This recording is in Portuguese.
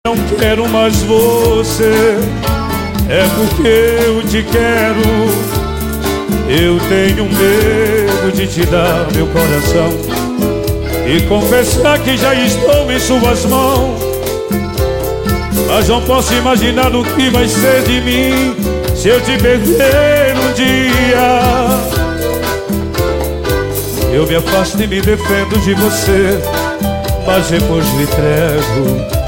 Não quero mais você, é porque eu te quero. Eu tenho medo de te dar meu coração e confessar que já estou em suas mãos. Mas não posso imaginar o que vai ser de mim se eu te perder um dia. Eu me afasto e me defendo de você, mas depois me entrego.